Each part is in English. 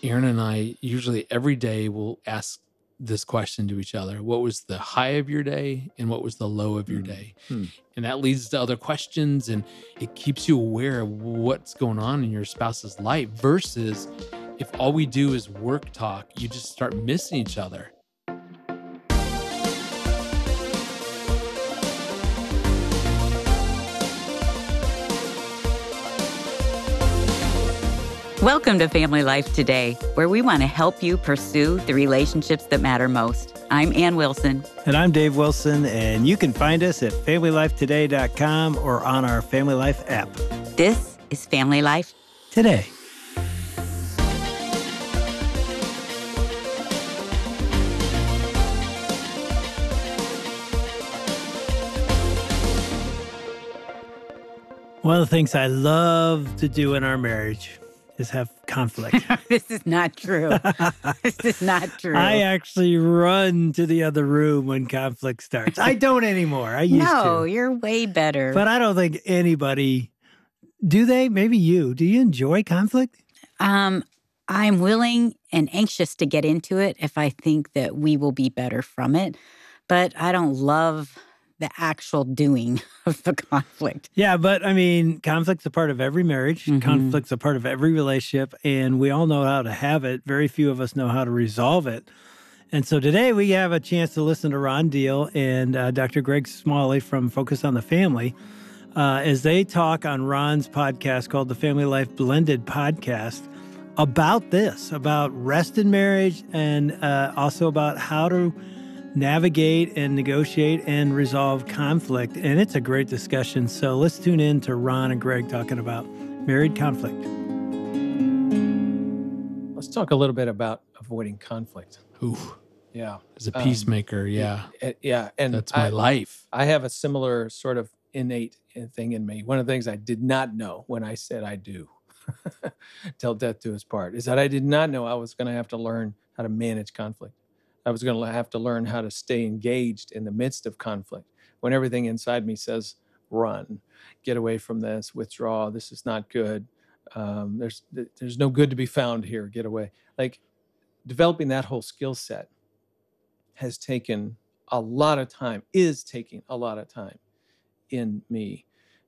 Aaron and I usually every day will ask this question to each other. What was the high of your day and what was the low of your day? And that leads to other questions, and it keeps you aware of what's going on in your spouse's life versus if all we do is work talk, you just start missing each other. Welcome to Family Life Today, where we want to help you pursue the relationships that matter most. I'm Ann Wilson. And I'm Dave Wilson, and you can find us at FamilyLifeToday.com or on our Family Life app. This is Family Life Today. One of the things I love to do in our marriage is have conflict. This is not true. This is not true. I actually run to the other room when conflict starts. I don't anymore. I used to. No, you're way better. But I don't think anybody, do they? Maybe you. Do you enjoy conflict? I'm willing and anxious to get into it if I think that we will be better from it. But I don't love the actual doing of the conflict. Yeah, but I mean, conflict's a part of every marriage. Mm-hmm. Conflict's a part of every relationship, and we all know how to have it. Very few of us know how to resolve it. And so today we have a chance to listen to Ron Deal and Dr. Greg Smalley from Focus on the Family as they talk on Ron's podcast called the Family Life Blended Podcast about this, about rest in marriage, and also about how to navigate and negotiate and resolve conflict. And it's a great discussion. So let's tune in to Ron and Greg talking about married conflict. Let's talk a little bit about avoiding conflict. Ooh. Yeah. As a peacemaker, yeah. Yeah. And that's my life. I have a similar sort of innate thing in me. One of the things I did not know when I said I do, till death do us part, is that I did not know I was going to have to learn how to manage conflict. I was going to have to learn how to stay engaged in the midst of conflict when everything inside me says, run, get away from this, withdraw, this is not good. There's no good to be found here, get away. Like developing that whole skill set has taken a lot of time, is taking a lot of time in me.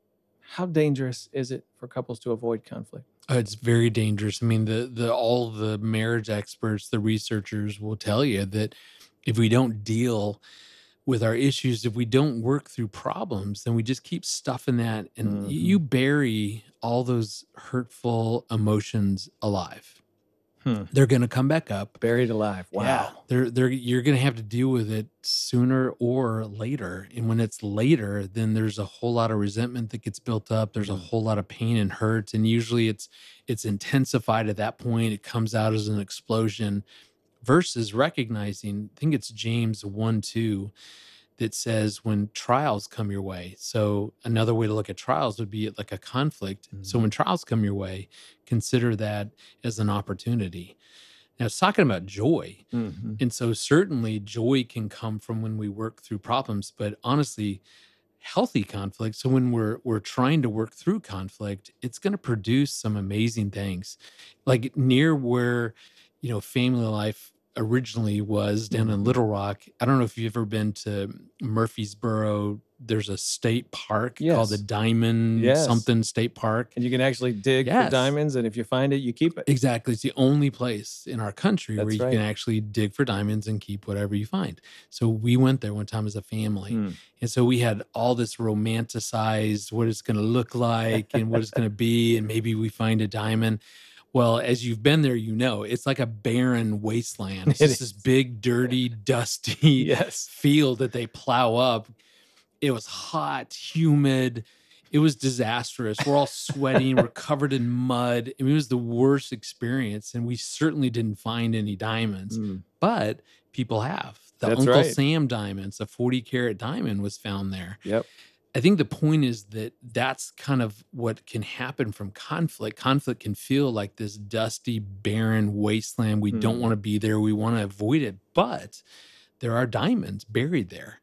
How dangerous is it for couples to avoid conflict? It's very dangerous. I mean, all the marriage experts, the researchers will tell you that if we don't deal with our issues, if we don't work through problems, then we just keep stuffing that, and you bury all those hurtful emotions alive. They're going to come back up. Buried alive. Wow. Yeah, you're going to have to deal with it sooner or later. And when it's later, then there's a whole lot of resentment that gets built up. There's a whole lot of pain and hurt. And usually it's intensified at that point. It comes out as an explosion versus recognizing, I think it's James 1:2 that says when trials come your way. So another way to look at trials would be like a conflict. So when trials come your way, consider that as an opportunity. Now it's talking about joy. And so certainly joy can come from when we work through problems, but honestly, healthy conflict. So when we're trying to work through conflict, it's going to produce some amazing things. Like near where, Family Life originally was down in Little Rock. I don't know if you've ever been to Murfreesboro. There's a state park called the Diamond something State Park. And you can actually dig for diamonds, and if you find it, you keep it. Exactly. It's the only place in our country where you can actually dig for diamonds and keep whatever you find. So we went there one time as a family. And so we had all this romanticized what it's going to look like and what it's going to be, and maybe we find a diamond. Well, as you've been there, it's like a barren wasteland. It's just this big, dirty, dusty field that they plow up. It was hot, humid. It was disastrous. We're all sweating. We're covered in mud. I mean, it was the worst experience. And we certainly didn't find any diamonds, but people have. The Uncle Sam diamonds, a 40-carat diamond was found there. Yep. I think the point is that that's kind of what can happen from conflict. Conflict can feel like this dusty, barren wasteland. We don't want to be there. We want to avoid it. But there are diamonds buried there.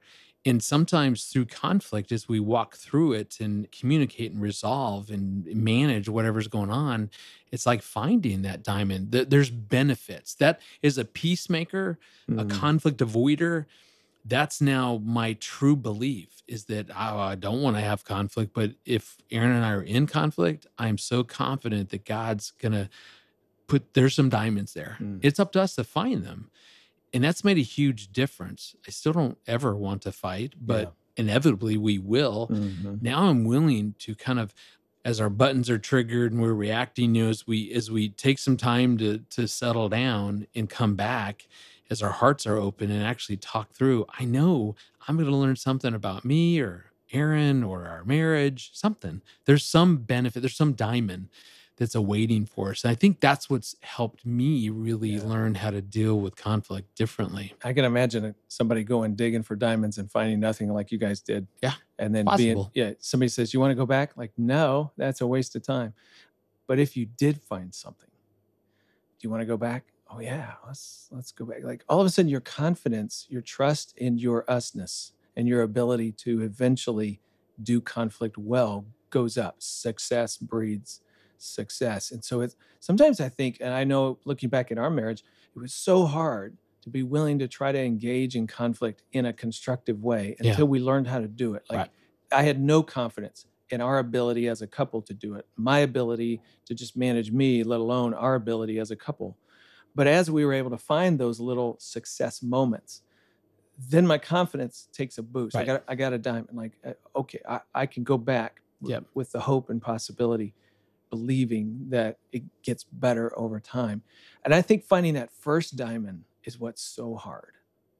And sometimes through conflict, as we walk through it and communicate and resolve and manage whatever's going on, it's like finding that diamond. There's benefits. That is a peacemaker, a Mm. conflict avoider. That's now my true belief is that I don't want to have conflict. But if Aaron and I are in conflict, I'm so confident that God's going to there's some diamonds there. Mm. It's up to us to find them. And that's made a huge difference. I still don't ever want to fight, but inevitably we will. Mhm. Now I'm willing to kind of, as our buttons are triggered and we're reacting, as we take some time to settle down and come back, as our hearts are open and actually talk through, I know I'm going to learn something about me or Aaron or our marriage, something. There's some benefit, there's some diamond that's awaiting for us. And I think that's what's helped me really learn how to deal with conflict differently. I can imagine somebody going digging for diamonds and finding nothing like you guys did. Yeah, And then possible. somebody says, "You want to go back?" Like, no, that's a waste of time. But if you did find something, do you want to go back? Oh yeah, let's go back. Like all of a sudden your confidence, your trust in your usness and your ability to eventually do conflict well goes up. Success breeds success. And so it's sometimes I think, and I know looking back at our marriage, it was so hard to be willing to try to engage in conflict in a constructive way Yeah. until we learned how to do it. Like Right. I had no confidence in our ability as a couple to do it, my ability to just manage me, let alone our ability as a couple. But as we were able to find those little success moments, then my confidence takes a boost. Right. I got a diamond. Like, okay, I can go back Yep. with the hope and possibility, believing that it gets better over time. And I think finding that first diamond is what's so hard.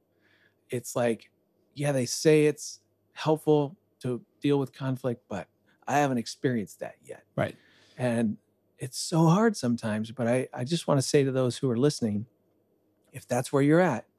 It's like, yeah, they say it's helpful to deal with conflict, but I haven't experienced that yet. Right. And it's so hard sometimes, but I just want to say to those who are listening, if that's where you're at,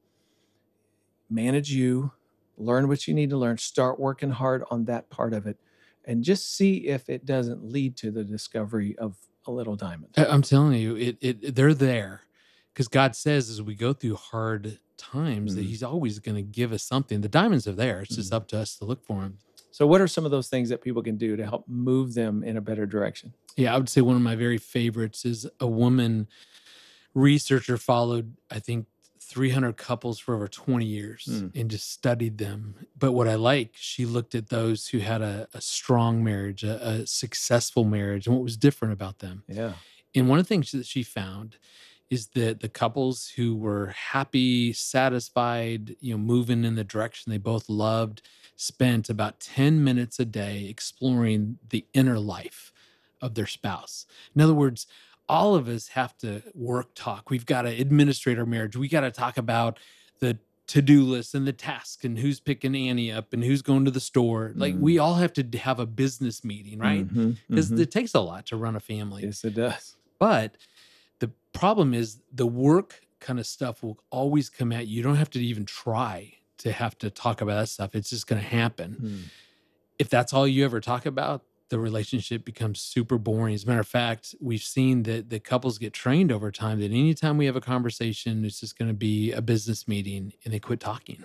manage you, learn what you need to learn, start working hard on that part of it, and just see if it doesn't lead to the discovery of a little diamond. I'm telling you, they're there because God says as we go through hard times that He's always going to give us something. The diamonds are there. It's just up to us to look for them. So what are some of those things that people can do to help move them in a better direction? Yeah, I would say one of my very favorites is a woman researcher followed, I think, 300 couples for over 20 years and just studied them. But what I like, she looked at those who had a strong marriage, a successful marriage, and what was different about them. Yeah. And one of the things that she found is that the couples who were happy, satisfied, moving in the direction they both loved, spent about 10 minutes a day exploring the inner life of their spouse. In other words, all of us have to talk. We've got to administrate our marriage. We got to talk about the to-do list and the task and who's picking Annie up and who's going to the store. Like we all have to have a business meeting, right? Because it takes a lot to run a family. Yes, it does. But the problem is the work kind of stuff will always come at you. You don't have to even try to have to talk about that stuff. It's just going to happen. If that's all you ever talk about, the relationship becomes super boring. As a matter of fact, we've seen that the couples get trained over time that anytime we have a conversation, it's just going to be a business meeting and they quit talking.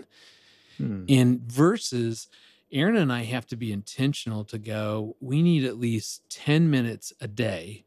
And versus Aaron and I have to be intentional to go, we need at least 10 minutes a day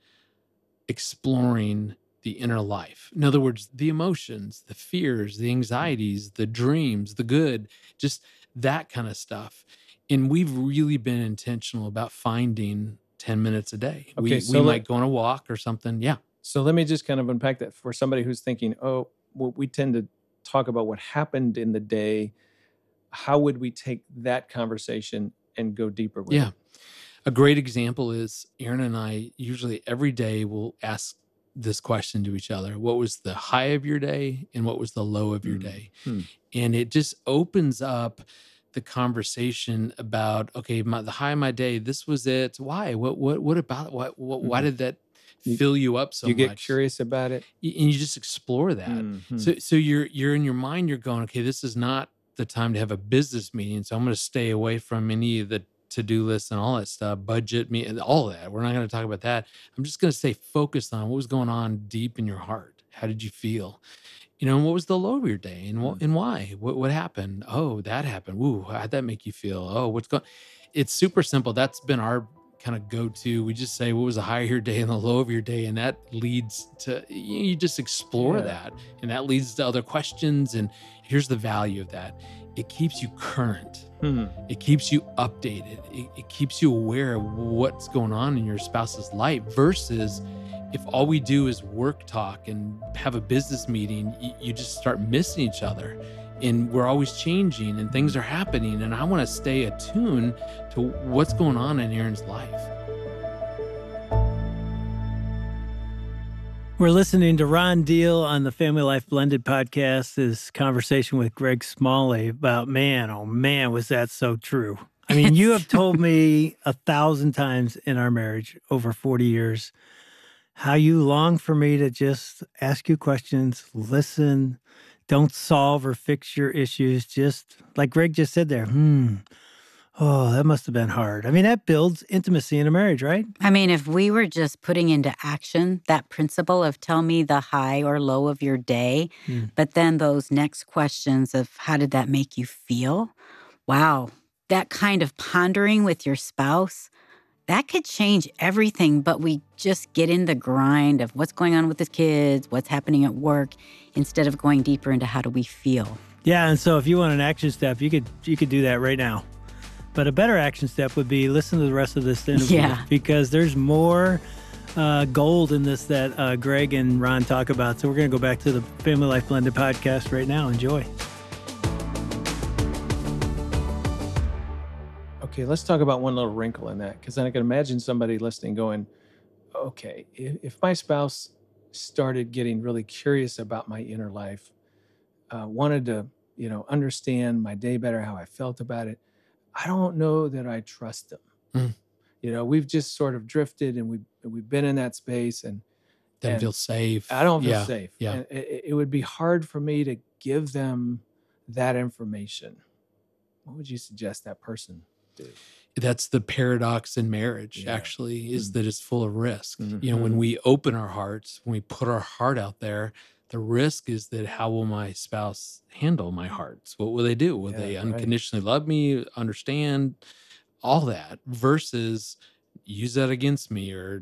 exploring the inner life. In other words, the emotions, the fears, the anxieties, the dreams, the good, just that kind of stuff. And we've really been intentional about finding 10 minutes a day. Okay, we might go on a walk or something. Yeah. So let me just kind of unpack that for somebody who's thinking, oh, well, we tend to talk about what happened in the day. How would we take that conversation and go deeper with it? A great example is Aaron and I usually every day will ask this question to each other. What was the high of your day and what was the low of your day? And it just opens up the conversation about, okay, the high of my day, this was it. Why? What about it? Why did that fill you up so much? You get curious about it. And you just explore that. So you're in your mind, you're going, okay, this is not the time to have a business meeting. So I'm going to stay away from any of the to-do lists and all that stuff, budget me and all that. We're not going to talk about that. I'm just going to stay focused on what was going on deep in your heart. How did you feel? And what was the low of your day, and why? What happened? Oh, that happened. Ooh, how'd that make you feel? Oh, what's going? It's super simple. That's been our kind of go-to. We just say what was the high of your day and the low of your day, and that leads to you just explore Yeah. that, and that leads to other questions. And here's the value of that: it keeps you current. It keeps you updated. It keeps you aware of what's going on in your spouse's life versus if all we do is work talk and have a business meeting, you just start missing each other. And we're always changing and things are happening. And I want to stay attuned to what's going on in Aaron's life. We're listening to Ron Deal on the Family Life Blended podcast. This conversation with Greg Smalley about, man, oh man, was that so true. I mean, you have told me 1,000 times in our marriage over 40 years how you long for me to just ask you questions, listen, don't solve or fix your issues. Just like Greg just said there, oh, that must have been hard. I mean, that builds intimacy in a marriage, right? I mean, if we were just putting into action that principle of tell me the high or low of your day, but then those next questions of how did that make you feel? Wow, that kind of pondering with your spouse, that could change everything, but we just get in the grind of what's going on with the kids, what's happening at work, instead of going deeper into how do we feel. Yeah, and so if you want an action step, you could do that right now. But a better action step would be listen to the rest of this interview because there's more gold in this that Greg and Ron talk about. So we're going to go back to the Family Life Blended podcast right now. Enjoy. Okay, let's talk about one little wrinkle in that, because I can imagine somebody listening going, okay, if my spouse started getting really curious about my inner life, wanted to, understand my day better, how I felt about it, I don't know that I trust them. We've just sort of drifted and we've been in that space and Doesn't feel safe. I don't feel safe. Yeah. And it would be hard for me to give them that information. What would you suggest that person do? That's the paradox in marriage, actually, is that it's full of risk. When we open our hearts, when we put our heart out there, the risk is that how will my spouse handle my hearts? What will they do? Will they unconditionally love me, understand all that versus use that against me or,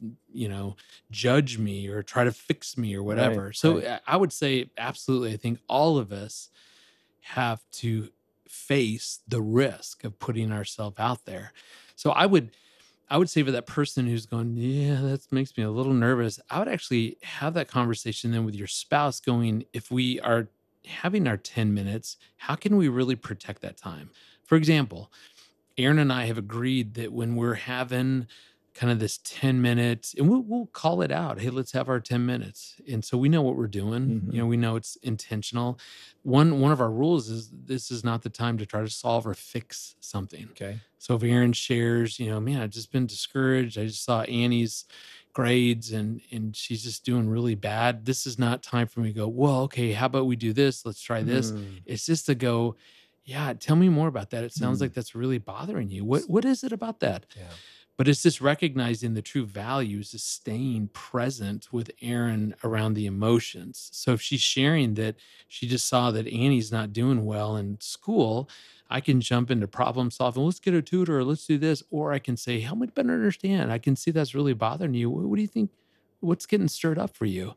judge me or try to fix me or whatever. Right, So I would say, absolutely, I think all of us have to face the risk of putting ourselves out there. So I would say for that person who's going, yeah, that makes me a little nervous, I would actually have that conversation then with your spouse going, if we are having our 10 minutes, how can we really protect that time? For example, Aaron and I have agreed that when we're having kind of this 10 minutes, and we'll call it out. Hey, let's have our 10 minutes. And so we know what we're doing. We know it's intentional. One of our rules is this is not the time to try to solve or fix something. Okay. So if Aaron shares, man, I've just been discouraged. I just saw Annie's grades and she's just doing really bad. This is not time for me to go, well, okay, how about we do this? Let's try this. It's just to go, yeah, tell me more about that. It sounds like that's really bothering you. What is it about that? Yeah. But it's just recognizing the true values is staying present with Aaron around the emotions. So if she's sharing that she just saw that Annie's not doing well in school, I can jump into problem solving. Let's get a tutor, or let's do this. Or I can say, help me better understand. I can see that's really bothering you. What do you think? What's getting stirred up for you?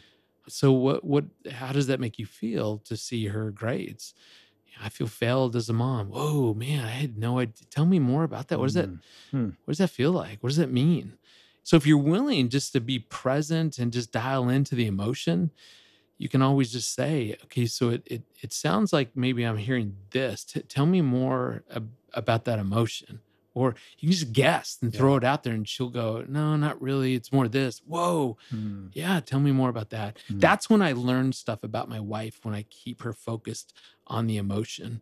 So how does that make you feel to see her grades? I feel failed as a mom. Whoa, man, I had no idea. Tell me more about that. What does that feel like? What does that mean? So if you're willing just to be present and just dial into the emotion, you can always just say, okay, so it sounds like maybe I'm hearing this. Tell me more about that emotion. Or you can just guess and throw it out there and she'll go, no, not really. It's more this. Whoa. Yeah. Tell me more about that. That's when I learn stuff about my wife, when I keep her focused on the emotion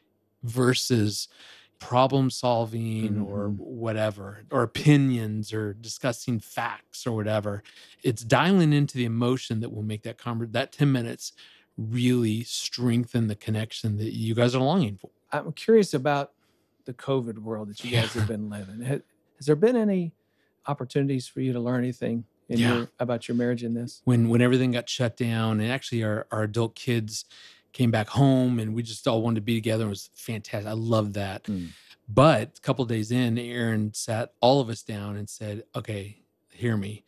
versus problem solving or whatever, or opinions or discussing facts or whatever. It's dialing into the emotion that will make that 10 minutes really strengthen the connection that you guys are longing for. I'm curious about the COVID world that you guys have been living. Has there been any opportunities for you to learn anything about your marriage in this? When everything got shut down, and actually our adult kids came back home, and we just all wanted to be together. It was fantastic. I loved that. But a couple of days in, Aaron sat all of us down and said, okay, hear me.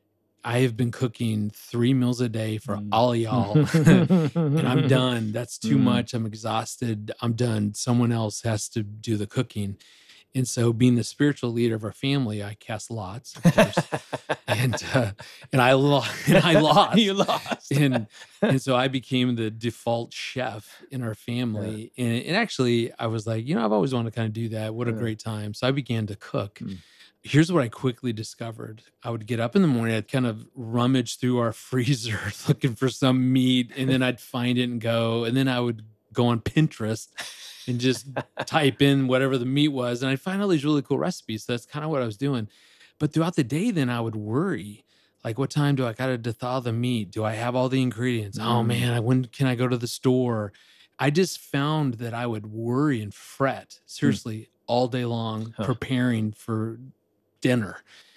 I have been cooking 3 meals a day for all of y'all, and I'm done. That's too much. I'm exhausted. I'm done. Someone else has to do the cooking. And so, being the spiritual leader of our family, I cast lots, of course, and I lost. You lost, and so I became the default chef in our family. And actually, I was like, I've always wanted to kind of do that. What a great time! So I began to cook. Here's what I quickly discovered. I would get up in the morning, I'd kind of rummage through our freezer looking for some meat, and then I'd find it and go. And then I would go on Pinterest and just type in whatever the meat was. And I'd find all these really cool recipes. So that's kind of what I was doing. But throughout the day, then I would worry, like, what time do I got to thaw the meat? Do I have all the ingredients? Oh man, when can I go to the store? I just found that I would worry and fret, seriously, all day long, preparing for dinner.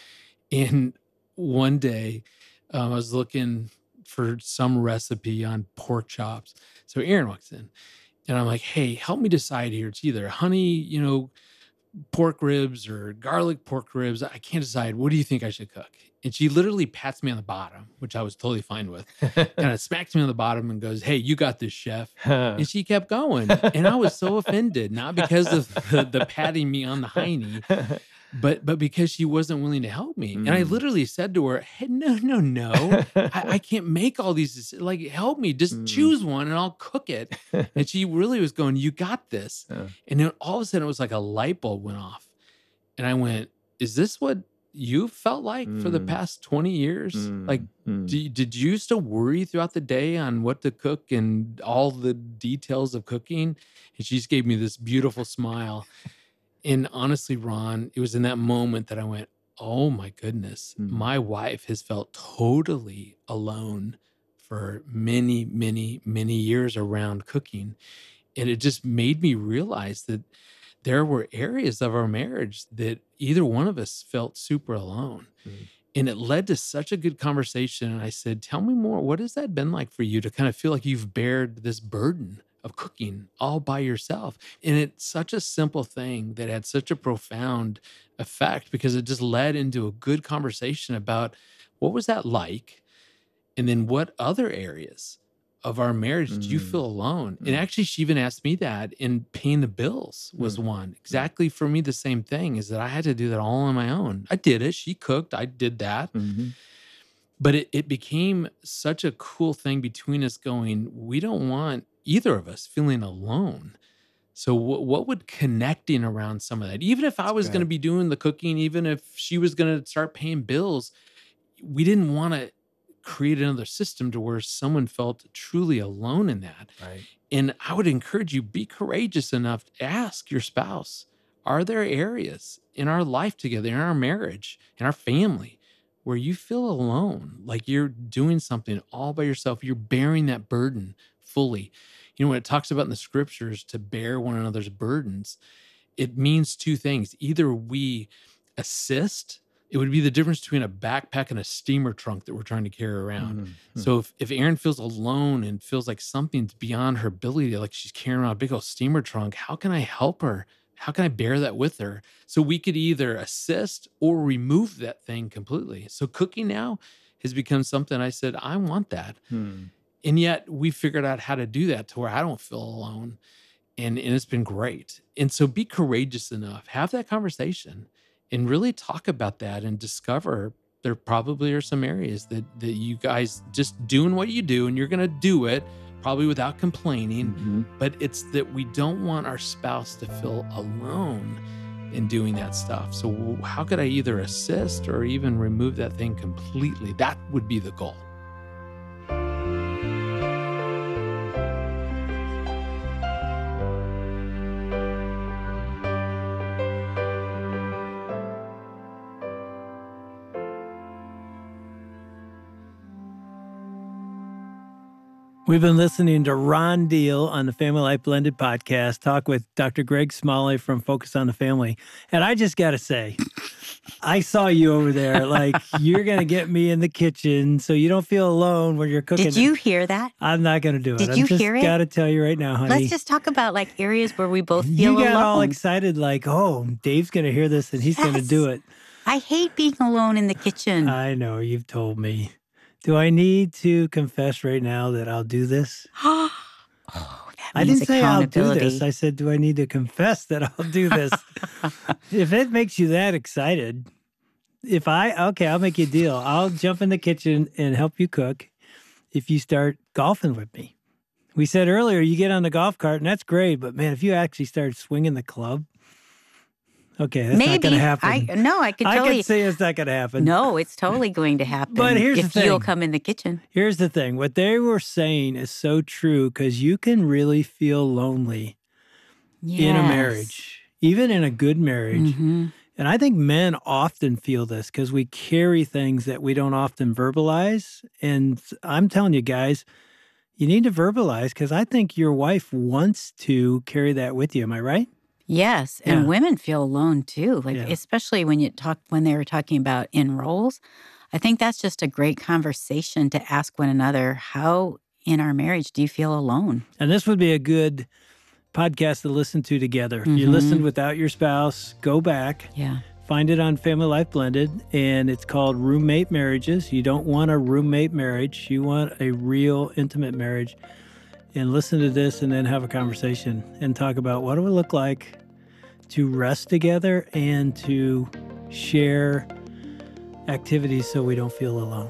And one day I was looking for some recipe on pork chops. So Aaron walks in and I'm like, hey, help me decide here. It's either honey, pork ribs or garlic pork ribs. I can't decide. What do you think I should cook? And she literally pats me on the bottom, which I was totally fine with, kind of smacks me on the bottom and goes, hey, you got this, chef. And she kept going. And I was so offended, not because of the patting me on the hiney, but because she wasn't willing to help me. And I literally said to her, hey, no. I can't make all these. Like, help me. Just choose one and I'll cook it. And she really was going, you got this. And then all of a sudden it was like a light bulb went off. And I went, is this what you felt like for the past 20 years? Like, did you still worry throughout the day on what to cook and all the details of cooking? And she just gave me this beautiful smile. And honestly, Ron, it was in that moment that I went, oh my goodness, my wife has felt totally alone for many, many, many years around cooking. And it just made me realize that there were areas of our marriage that either one of us felt super alone. And it led to such a good conversation. And I said, tell me more. What has that been like for you to kind of feel like you've bared this burden of cooking all by yourself? And it's such a simple thing that had such a profound effect because it just led into a good conversation about what was that like? And then what other areas of our marriage do you feel alone? And actually, she even asked me that, and paying the bills was one. Exactly for me, the same thing is that I had to do that all on my own. I did it. She cooked. I did that. But it became such a cool thing between us going, we don't want either of us feeling alone. So what would connecting around some of that, even if I was going to be doing the cooking, even if she was going to start paying bills, we didn't want to create another system to where someone felt truly alone in that. Right. And I would encourage you, be courageous enough to ask your spouse, are there areas in our life together, in our marriage, in our family, where you feel alone, like you're doing something all by yourself, you're bearing that burden fully? When it talks about in the scriptures to bear one another's burdens, it means two things. Either we assist. It would be the difference between a backpack and a steamer trunk that we're trying to carry around. So if Erin feels alone and feels like something's beyond her ability, like she's carrying around a big old steamer trunk, how can I help her? How can I bear that with her? So we could either assist or remove that thing completely. So cooking now has become something I said, I want that. And yet we figured out how to do that to where I don't feel alone. And it's been great. And so be courageous enough, have that conversation, and really talk about that and discover there probably are some areas that you guys just doing what you do, and you're going to do it probably without complaining, but it's that we don't want our spouse to feel alone in doing that stuff. So how could I either assist or even remove that thing completely? That would be the goal. We've been listening to Ron Deal on the Family Life Blended podcast, talk with Dr. Greg Smalley from Focus on the Family. And I just got to say, I saw you over there. Like, you're going to get me in the kitchen so you don't feel alone when you're cooking. Did you hear that? I'm not going to do it. Did you hear it? I just got to tell you right now, honey. Let's just talk about like areas where we both feel You got alone. all excited like, oh, Dave's going to hear this and he's going to do it. I hate being alone in the kitchen. I know, you've told me. Do I need to confess right now that I'll do this? Oh, that I means didn't say I'll do accountability. this. I said, do I need to confess that I'll do this? If it makes you that excited, I'll make you a deal. I'll jump in the kitchen and help you cook if you start golfing with me. We said earlier, you get on the golf cart and that's great, but man, if you actually start swinging the club, okay, that's not going to happen. I could totally. I can say it's not going to happen. No, it's totally going to happen. But here's the thing. If you'll come in the kitchen. Here's the thing. What they were saying is so true because you can really feel lonely in a marriage, even in a good marriage. Mm-hmm. And I think men often feel this because we carry things that we don't often verbalize. And I'm telling you guys, you need to verbalize because I think your wife wants to carry that with you. Am I right? Yes, and Yeah. women feel alone too. Like especially when they were talking about in roles. I think that's just a great conversation to ask one another, how in our marriage do you feel alone? And this would be a good podcast to listen to together. If you Mhm. listened without your spouse, go back. Yeah. Find it on Family Life Blended, and it's called Roommate Marriages. You don't want a roommate marriage. You want a real intimate marriage. And listen to this and then have a conversation and talk about what it would look like to rest together and to share activities so we don't feel alone.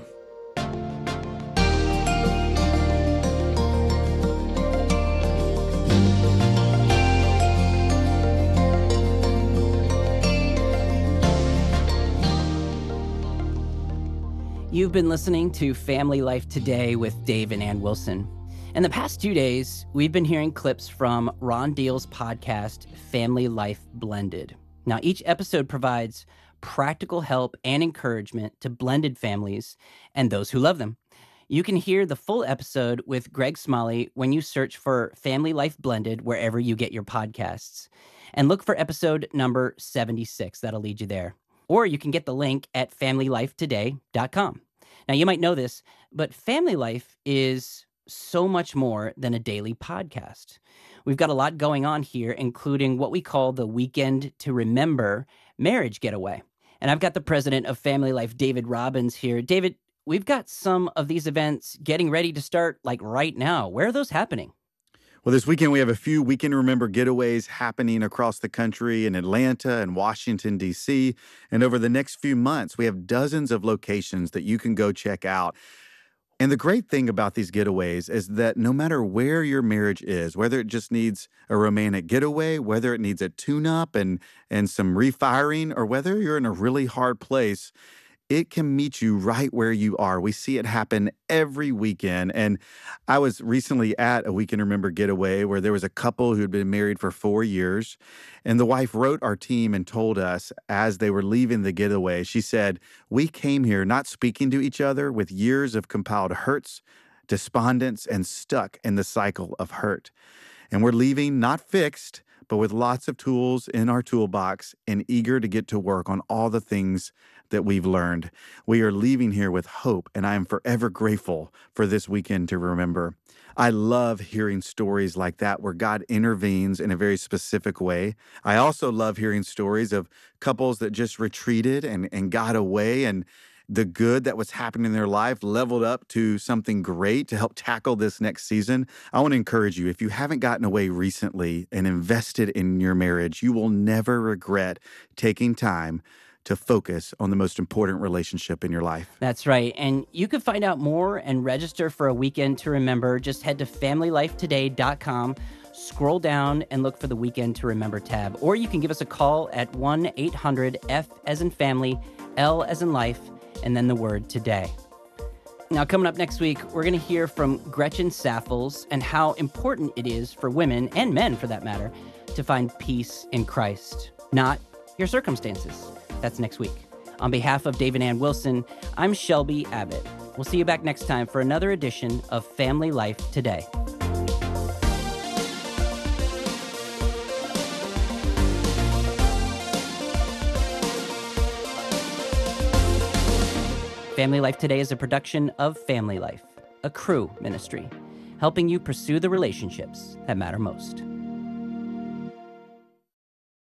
You've been listening to Family Life Today with Dave and Ann Wilson. In the past 2 days, we've been hearing clips from Ron Deal's podcast, Family Life Blended. Now, each episode provides practical help and encouragement to blended families and those who love them. You can hear the full episode with Greg Smalley when you search for Family Life Blended wherever you get your podcasts. And look for episode number 76. That'll lead you there. Or you can get the link at familylifetoday.com. Now, you might know this, but Family Life is so much more than a daily podcast. We've got a lot going on here, including what we call the Weekend to Remember Marriage Getaway. And I've got the president of Family Life, David Robbins, here. David, we've got some of these events getting ready to start like right now. Where are those happening? Well, this weekend we have a few Weekend to Remember getaways happening across the country in Atlanta and Washington, D.C. And over the next few months, we have dozens of locations that you can go check out. And the great thing about these getaways is that no matter where your marriage is, whether it just needs a romantic getaway, whether it needs a tune-up and some refiring, or whether you're in a really hard place, it can meet you right where you are. We see it happen every weekend. And I was recently at a Weekend to Remember getaway where there was a couple who had been married for 4 years. And the wife wrote our team and told us as they were leaving the getaway, she said, "We came here not speaking to each other with years of compiled hurts, despondence, and stuck in the cycle of hurt. And we're leaving not fixed, but with lots of tools in our toolbox and eager to get to work on all the things that we've learned. We are leaving here with hope, and I am forever grateful for this Weekend to Remember." I love hearing stories like that where God intervenes in a very specific way. I also love hearing stories of couples that just retreated and got away, and the good that was happening in their life leveled up to something great to help tackle this next season. I want to encourage you, if you haven't gotten away recently and invested in your marriage, you will never regret taking time to focus on the most important relationship in your life. That's right. And you can find out more and register for a Weekend to Remember. Just head to familylifetoday.com, scroll down and look for the Weekend to Remember tab. Or you can give us a call at 1-800-F as in family, L as in life, and then the word today. Now, coming up next week, we're going to hear from Gretchen Saffels and how important it is for women, and men for that matter, to find peace in Christ, not your circumstances. That's next week. On behalf of Dave and Ann Wilson, I'm Shelby Abbott. We'll see you back next time for another edition of Family Life Today. Family Life Today is a production of Family Life, a Cru ministry, helping you pursue the relationships that matter most.